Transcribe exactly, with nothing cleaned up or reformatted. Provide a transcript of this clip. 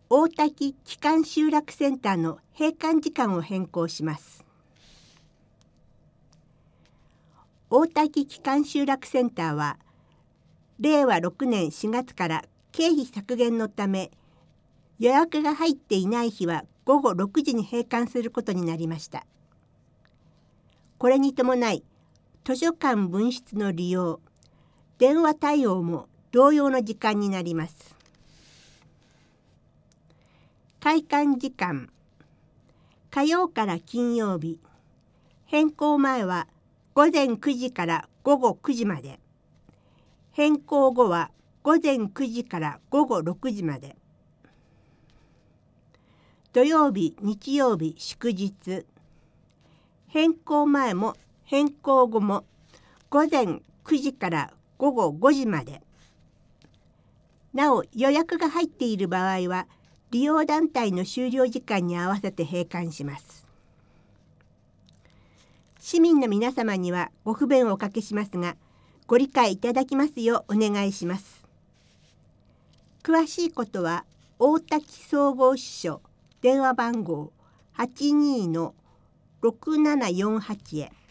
大滝帰還集落センターの閉館時間を変更します。大滝帰還集落センターはれいわろくねんしがつから経費削減のため予約が入っていない日はごごろくじに閉館することになりました。これに伴い図書館分室の利用、電話対応も同様の時間になります。開館時間、火曜から金曜日、変更前はごぜんくじからごごくじまで、変更後はごぜんくじからごごろくじまで。土曜日、日曜日、祝日、変更前も変更後もごぜんくじからごごごじまで。なお予約が入っている場合は利用団体の終了時間に合わせて閉館します。市民の皆様にはご不便をおかけしますが、ご理解いただきますようお願いします。詳しいことは大滝総合支所電話番号 はちにーのろくななよんはち へ。